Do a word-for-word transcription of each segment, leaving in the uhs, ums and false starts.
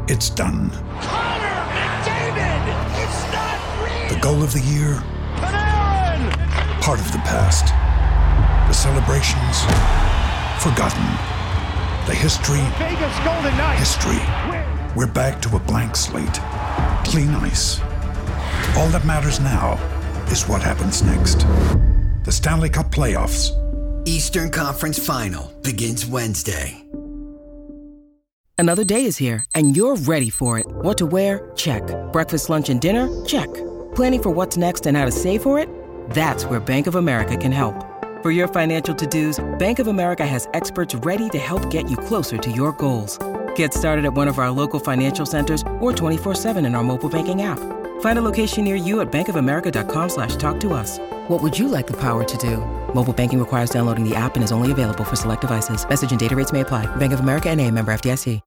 It's done. Connor McDavid! It's not real! The goal of the year? Panarin! Part of the past. The celebrations? Forgotten. The history? Vegas Golden Knights! History. We're back to a blank slate. Clean ice. All that matters now is what happens next. The Stanley Cup playoffs. Eastern Conference Final begins Wednesday. Another day is here, and you're ready for it. What to wear? Check. Breakfast, lunch, and dinner? Check. Planning for what's next and how to save for it? That's where Bank of America can help. For your financial to-dos, Bank of America has experts ready to help get you closer to your goals. Get started at one of our local financial centers or twenty-four seven in our mobile banking app. Find a location near you at bankofamerica.com slash talk to us. What would you like the power to do? Mobile banking requires downloading the app and is only available for select devices. Message and data rates may apply. Bank of America N A, member F D I C.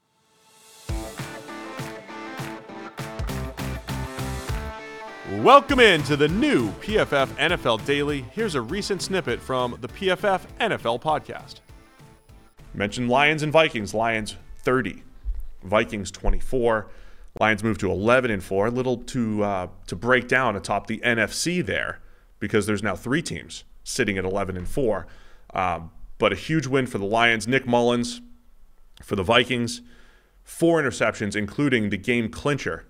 Welcome in to the new P F F N F L Daily. Here's a recent snippet from the P F F N F L podcast. Mentioned Lions and Vikings. Lions thirty, Vikings twenty-four. Lions move to eleven and four. A little to uh, to break down atop the N F C there, because there's now three teams sitting at eleven and four. Um, but a huge win for the Lions. Nick Mullins for the Vikings. Four interceptions, including the game clincher,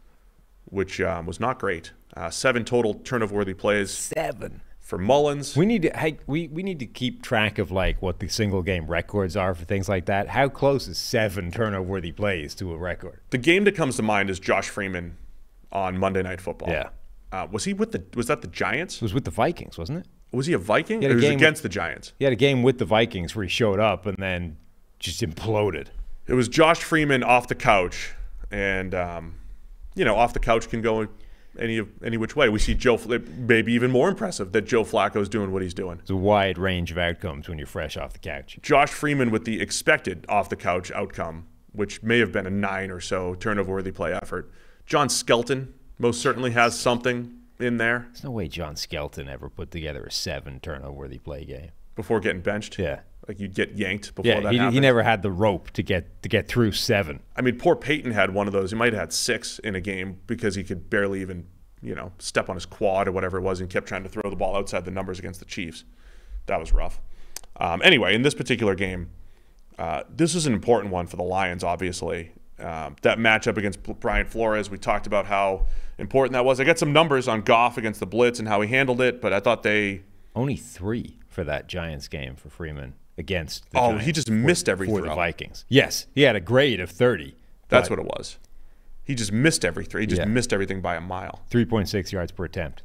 which um, was not great. Uh, seven total turnover-worthy plays. Seven. For Mullins. We need to hey, we, we need to keep track of like what the single game records are for things like that. How close is seven turnover-worthy plays to a record? The game that comes to mind is Josh Freeman on Monday Night Football. Yeah. Uh, was he with the? Was that the Giants? It was with the Vikings, wasn't it? Was he a Viking? He Or had a it was game against the Giants. He had a game with the Vikings where he showed up and then just imploded. It was Josh Freeman off the couch, and um, you know, off the couch can go any any which way. We see Joe, maybe even more impressive that Joe Flacco's doing what he's doing. It's a wide range of outcomes when you're fresh off the couch. Josh Freeman with the expected off the couch outcome, which may have been a nine or so turnover-worthy play effort. John Skelton most certainly has something in there. There's no way John Skelton ever put together a seven turnover-worthy play game Before getting benched? Yeah. Like you'd get yanked before yeah, that he, happened? he never had the rope to get to get through seven. I mean, poor Peyton had one of those. He might have had six in a game because he could barely even, you know, step on his quad or whatever it was, and kept trying to throw the ball outside the numbers against the Chiefs. That was rough. Um, anyway, in this particular game, uh, this is an important one for the Lions, obviously. Um, that matchup against Brian Flores, we talked about how important that was. I got some numbers on Goff against the blitz and how he handled it, but I thought they... Only three for that Giants game for Freeman against the Oh, Giants he just for, missed every for throw. the Vikings. Yes, he had a grade of thirty. That's what it was. He just missed every three. He just Yeah. missed everything by a mile. three point six yards per attempt.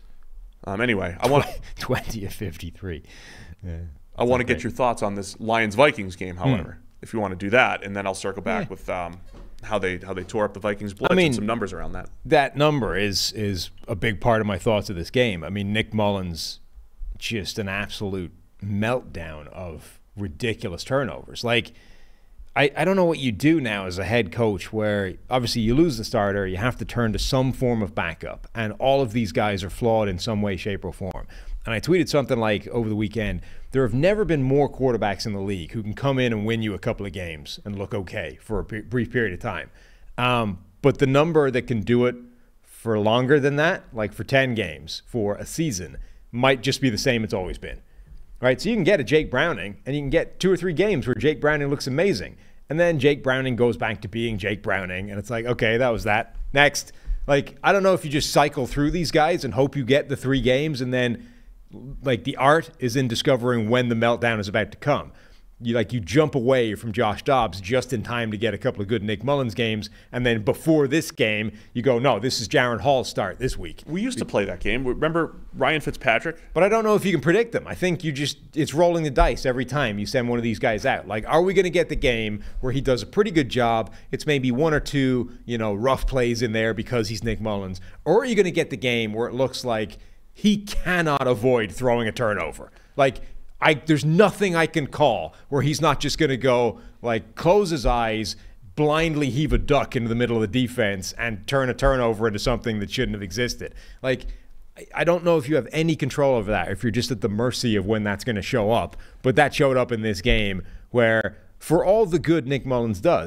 Um, anyway, I want twenty of fifty-three. Yeah, I want to get great. your thoughts on this Lions-Vikings game, however, Hmm. if you want to do that, and then I'll circle back Yeah. with um, how they how they tore up the Vikings blitz I mean, and some numbers around that. That number is is a big part of my thoughts of this game. I mean, Nick Mullins, just an absolute meltdown of ridiculous turnovers. Like, I, I don't know what you do now as a head coach where obviously you lose the starter, you have to turn to some form of backup, and all of these guys are flawed in some way, shape, or form. And I tweeted something like over the weekend, there have never been more quarterbacks in the league who can come in and win you a couple of games and look okay for a p- brief period of time. Um, but the number that can do it for longer than that, like for ten games, for a season, might just be the same it's always been. Right? So you can get a Jake Browning, and you can get two or three games where Jake Browning looks amazing. And then Jake Browning goes back to being Jake Browning, and it's like, okay, that was that. Next. Like, I don't know if you just cycle through these guys and hope you get the three games, and then, like, the art is in discovering when the meltdown is about to come. You like you jump away from Josh Dobbs just in time to get a couple of good Nick Mullins games, and then before this game, you go, no, this is Jaron Hall's start this week. We used to play that game. Remember Ryan Fitzpatrick? But I don't know if you can predict them. I think you just, it's rolling the dice every time you send one of these guys out. Like, are we going to get the game where he does a pretty good job? It's maybe one or two, you know, rough plays in there because he's Nick Mullins. Or are you going to get the game where it looks like he cannot avoid throwing a turnover? Like, I, there's nothing I can call where he's not just going to go, like, close his eyes, blindly heave a duck into the middle of the defense and turn a turnover into something that shouldn't have existed. Like, I don't know if you have any control over that, if you're just at the mercy of when that's going to show up. But that showed up in this game where, for all the good Nick Mullins does,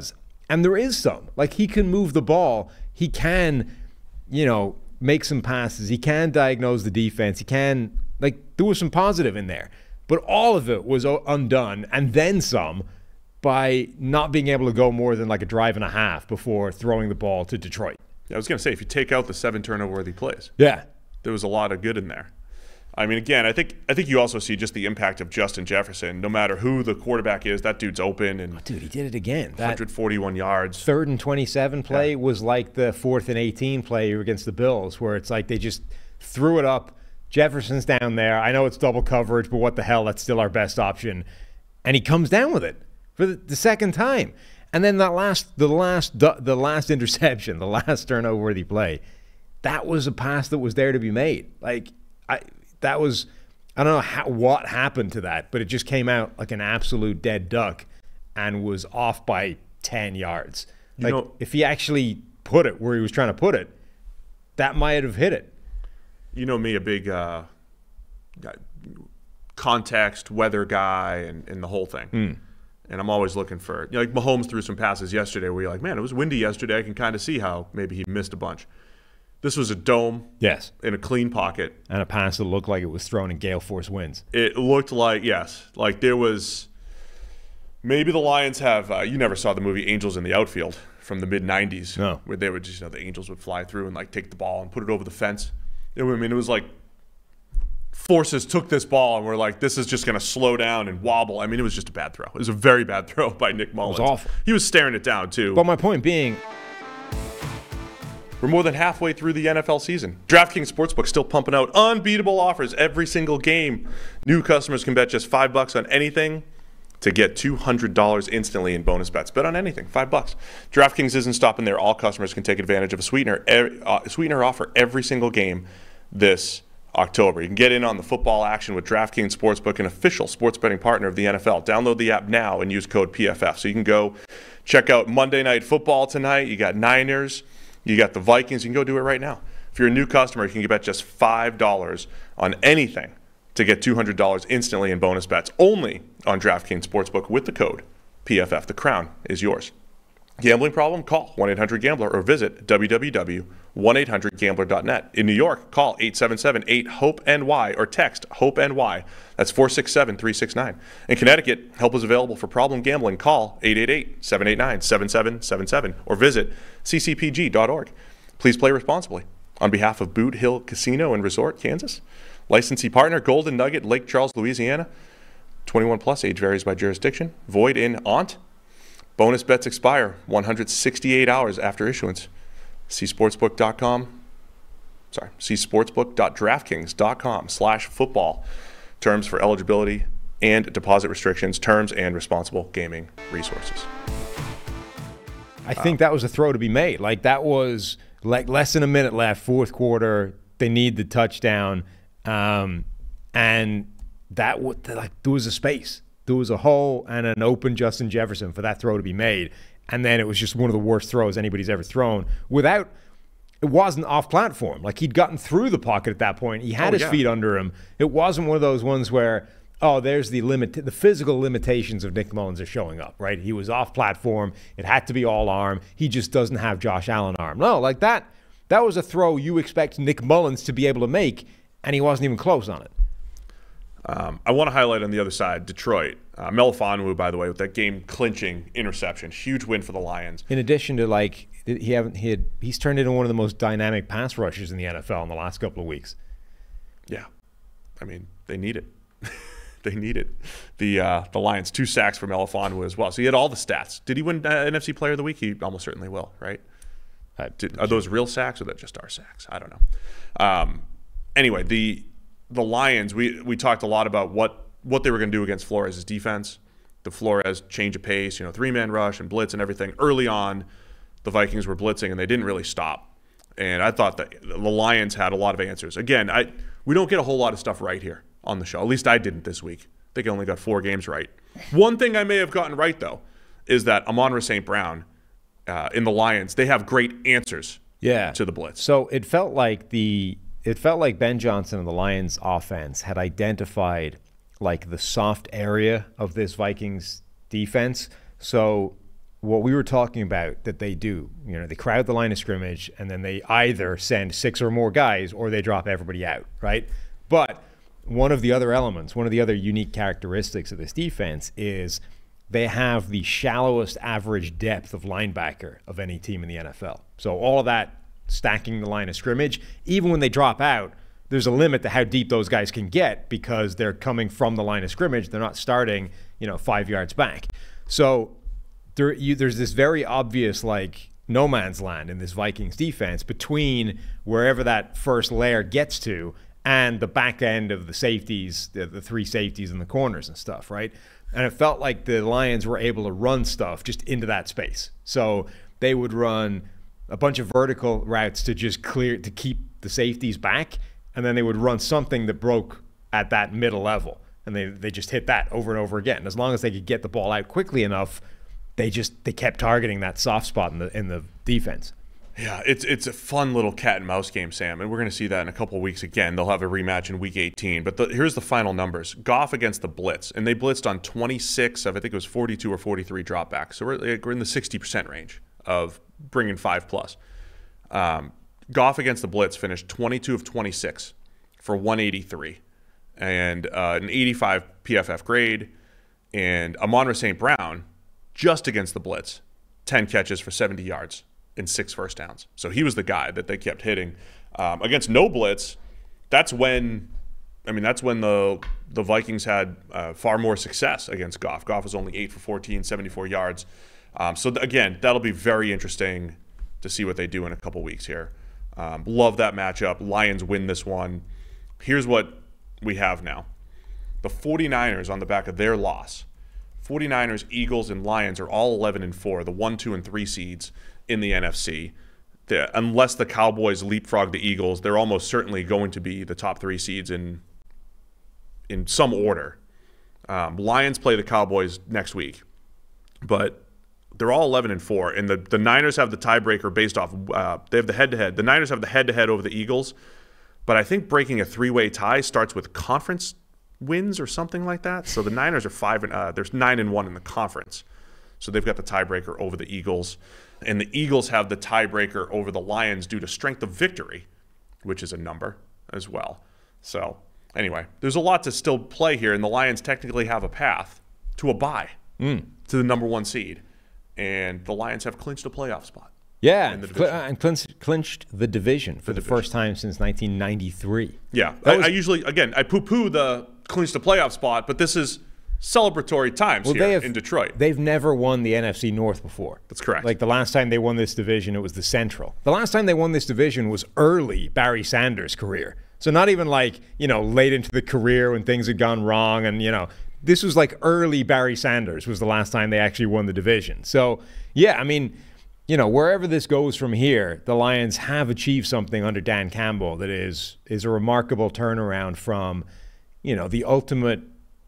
And there is some. Like, he can move the ball. He can, you know, make some passes. He can diagnose the defense. He can, like, there was some positive in there. But all of it was undone, and then some, by not being able to go more than like a drive and a half before throwing the ball to Detroit. Yeah, I was going to say, if you take out the seven turnover-worthy plays, yeah, there was a lot of good in there. I mean, again, I think I think you also see just the impact of Justin Jefferson. No matter who the quarterback is, that dude's open. And oh, dude, he did it again. That one hundred forty-one yards. Third and twenty-seven play yeah. was like the fourth and eighteen play against the Bills, where it's like they just threw it up. Jefferson's down there. I know it's double coverage, but what the hell? That's still our best option. And he comes down with it for the, the second time. And then that last, the last, the last interception, the last turnover-worthy play, that was a pass that was there to be made. Like, I, that was, I don't know how, what happened to that, but it just came out like an absolute dead duck and was off by ten yards. Like, you know, if he actually put it where he was trying to put it, that might have hit it. You know me, a big uh, context, weather guy, and, and the whole thing. Mm. And I'm always looking for, you know, like Mahomes threw some passes yesterday where you're like, man, it was windy yesterday. I can kind of see how maybe he missed a bunch. This was a dome. Yes. In a clean pocket. And a pass that looked like it was thrown in gale force winds. It looked like, yes, like there was, maybe the Lions have, uh, you never saw the movie Angels in the Outfield from the mid nineties. No. Where they would just, you know, the Angels would fly through and like take the ball and put it over the fence. I mean, it was like forces took this ball and were like, this is just going to slow down and wobble. I mean, it was just a bad throw. It was a very bad throw by Nick Mullins. It was awful. He was staring it down, too. But my point being, we're more than halfway through the N F L season. DraftKings Sportsbook still pumping out unbeatable offers every single game. New customers can bet just five bucks on anything to get two hundred dollars instantly in bonus bets. Bet on anything, five bucks. DraftKings isn't stopping there. All customers can take advantage of a sweetener, uh, sweetener offer every single game this October. You can get in on the football action with DraftKings Sportsbook, an official sports betting partner of the N F L. Download the app now and use code P F F. So you can go check out Monday Night Football tonight. You got Niners. You got the Vikings. You can go do it right now. If you're a new customer, you can bet just five dollars on anything to get two hundred dollars instantly in bonus bets. Only on DraftKings Sportsbook with the code P F F. The crown is yours. Gambling problem? Call one eight hundred gambler or visit w w w dot one eight hundred gambler dot net. In New York, call eight seven seven eight hope N Y or text HOPE-N Y. That's four six seven three six nine. In Connecticut, help is available for problem gambling. Call eight eight eight seven eight nine seven seven seven seven or visit c c p g dot org. Please play responsibly. On behalf of Boot Hill Casino and Resort, Kansas, licensee partner Golden Nugget, Lake Charles, Louisiana. twenty-one plus, age varies by jurisdiction. Void in Ont. Bonus bets expire one hundred sixty-eight hours after issuance. See sportsbook dot com. Sorry, see sportsbook dot draftkings dot com slash football. Terms for eligibility and deposit restrictions, terms and responsible gaming resources. I think um, that was a throw to be made. Like, that was like less than a minute left, fourth quarter. They need the touchdown. Um, and that was like, there was a space. There was a hole and an open Justin Jefferson for that throw to be made. And then it was just one of the worst throws anybody's ever thrown without, it wasn't off platform. Like, he'd gotten through the pocket at that point. He had oh, his yeah. feet under him. It wasn't one of those ones where, oh, there's the limit, the physical limitations of Nick Mullins are showing up, right? He was off platform. It had to be all arm. He just doesn't have Josh Allen arm. No, like that, that was a throw you expect Nick Mullins to be able to make, and he wasn't even close on it. Um, I want to highlight on the other side, Detroit. Uh, Melifonwu, by the way, with that game-clinching interception. Huge win for the Lions. In addition to, like, he haven't he had, he's turned into one of the most dynamic pass rushers in the N F L in the last couple of weeks. Yeah. I mean, they need it. They need it. The uh, the Lions, two sacks for Melifonwu as well. So he had all the stats. Did he win uh, N F C Player of the Week? He almost certainly will, right? Uh, did, are those real sacks or that just our sacks? I don't know. Um, anyway, the the Lions, we we talked a lot about what what they were going to do against Flores' defense. The Flores change of pace, you know, three-man rush and blitz and everything. Early on, the Vikings were blitzing and they didn't really stop. And I thought that the Lions had a lot of answers. Again, I we don't get a whole lot of stuff right here on the show. At least I didn't this week. I think I only got four games right. One thing I may have gotten right, though, is that Amon-Ra Saint Brown uh, in the Lions, they have great answers yeah. to the blitz. So it felt like the it felt like Ben Johnson and the Lions offense had identified like the soft area of this Vikings defense. So what we were talking about that they do, you know, they crowd the line of scrimmage and then they either send six or more guys or they drop everybody out, right? But one of the other elements, one of the other unique characteristics of this defense is they have the shallowest average depth of linebacker of any team in the N F L. So all of that stacking the line of scrimmage, even when they drop out, there's a limit to how deep those guys can get because they're coming from the line of scrimmage. They're not starting, you know, five yards back. So there, you, there's this very obvious, like, no man's land in this Vikings defense between wherever that first layer gets to and the back end of the safeties, the, the three safeties and the corners and stuff, right? And it felt like the Lions were able to run stuff just into that space. So they would run a bunch of vertical routes to just clear, to keep the safeties back, and then they would run something that broke at that middle level. And they, they just hit that over and over again. As long as they could get the ball out quickly enough, they just they kept targeting that soft spot in the in the defense. Yeah, it's it's a fun little cat and mouse game, Sam, and we're going to see that in a couple of weeks again. They'll have a rematch in Week eighteen. But the, here's the final numbers: Goff against the blitz, and they blitzed on twenty-six of I think it was forty-two or forty-three dropbacks. So we're we're in the sixty percent range of bringing five plus. Um, Goff against the blitz finished twenty-two of twenty-six for one eighty-three, and uh, an eighty-five P F F grade. And Amon-Ra Saint Brown, just against the blitz, ten catches for seventy yards. In six first downs. So he was the guy that they kept hitting. Um, against no blitz, that's when, I mean, that's when the the Vikings had uh, far more success against Goff. Goff was only eight for fourteen, seventy-four yards. Um, so th- again, that'll be very interesting to see what they do in a couple weeks here. Um, love that matchup. Lions win this one. Here's what we have now. The 49ers on the back of their loss. 49ers, Eagles, and Lions are all eleven and four, the one, two, and three seeds in the N F C. The, unless the Cowboys leapfrog the Eagles, they're almost certainly going to be the top three seeds in in some order. Um, Lions play the Cowboys next week, but they're all eleven and four, and the, the Niners have the tiebreaker based off. Uh, they have the head-to-head. The Niners have the head-to-head over the Eagles, but I think breaking a three-way tie starts with conference wins or something like that. So the Niners are five and uh, there's nine and one in the conference, so they've got the tiebreaker over the Eagles. And the Eagles have the tiebreaker over the Lions due to strength of victory, which is a number as well. So anyway, there's a lot to still play here, and the Lions technically have a path to a bye mm. to the number one seed. And the Lions have clinched a playoff spot. Yeah, cl- and clinched, clinched the division for the, the division. first time since nineteen ninety-three. Yeah, I, was, I usually, again, I poo-poo the clinched a playoff spot, but this is celebratory times well, here have, in Detroit. They've never won the N F C North before. That's correct. Like the last time they won this division, it was the Central. The last time they won this division was early Barry Sanders' career. So not even like, you know, late into the career when things had gone wrong. And, you know, this was like early Barry Sanders was the last time they actually won the division. So, yeah, I mean, you know, wherever this goes from here, the Lions have achieved something under Dan Campbell that is is a remarkable turnaround from, you know, the ultimate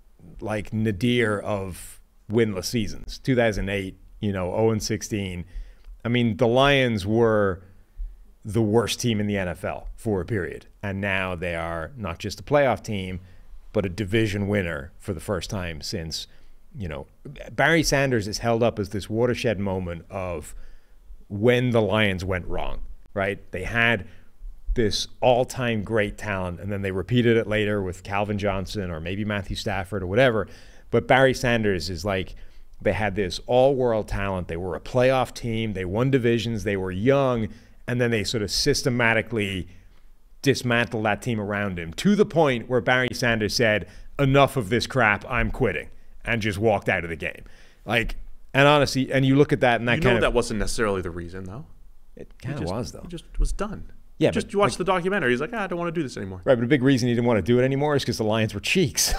like nadir of winless seasons. two thousand eight, you know, oh and sixteen. I mean, the Lions were the worst team in the N F L for a period. And now they are not just a playoff team, but a division winner for the first time since, you know, Barry Sanders is held up as this watershed moment of when the Lions went wrong, right? They had this all-time great talent, and then they repeated it later with Calvin Johnson or maybe Matthew Stafford or whatever. But Barry Sanders is like, they had this all-world talent. They were a playoff team. They won divisions. They were young. And then they sort of systematically dismantled that team around him to the point where Barry Sanders said, enough of this crap, I'm quitting, and just walked out of the game. Like, and honestly, and you look at that and that you kind know of... that wasn't necessarily the reason, though. It kind of was, though. He just was done. Yeah, just but, you watch like, the documentary. He's like, ah, I don't want to do this anymore. Right, but a big reason he didn't want to do it anymore is because the Lions were cheeks.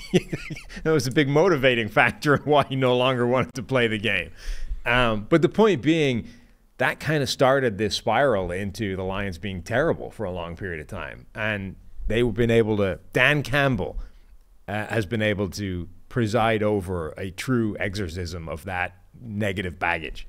That was a big motivating factor in why he no longer wanted to play the game. Um, but the point being, that kind of started this spiral into the Lions being terrible for a long period of time. And they've been able to, Dan Campbell uh, has been able to preside over a true exorcism of that negative baggage.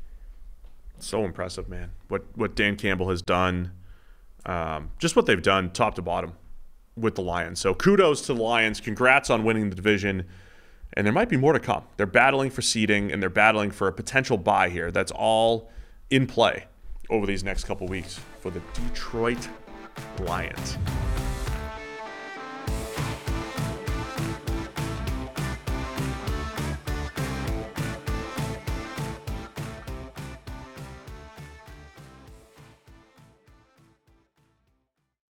So impressive, man. What what Dan Campbell has done. Um, just what they've done top to bottom with the Lions. So kudos to the Lions. Congrats on winning the division. And there might be more to come. They're battling for seeding, and they're battling for a potential bye here. That's all in play over these next couple weeks for the Detroit Lions.